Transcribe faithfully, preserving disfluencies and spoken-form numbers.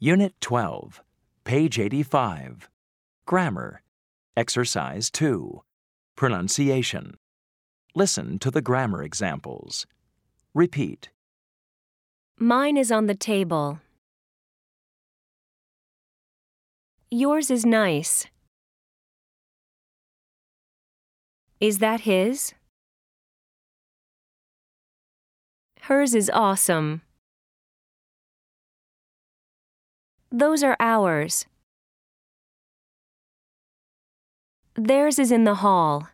Unit twelve, page eighty-five. Grammar. Exercise two. Pronunciation. Listen to the grammar examples. Repeat. Mine is on the table. Yours is nice. Is that his? Hers is awesome. Those are ours. Theirs is in the hall.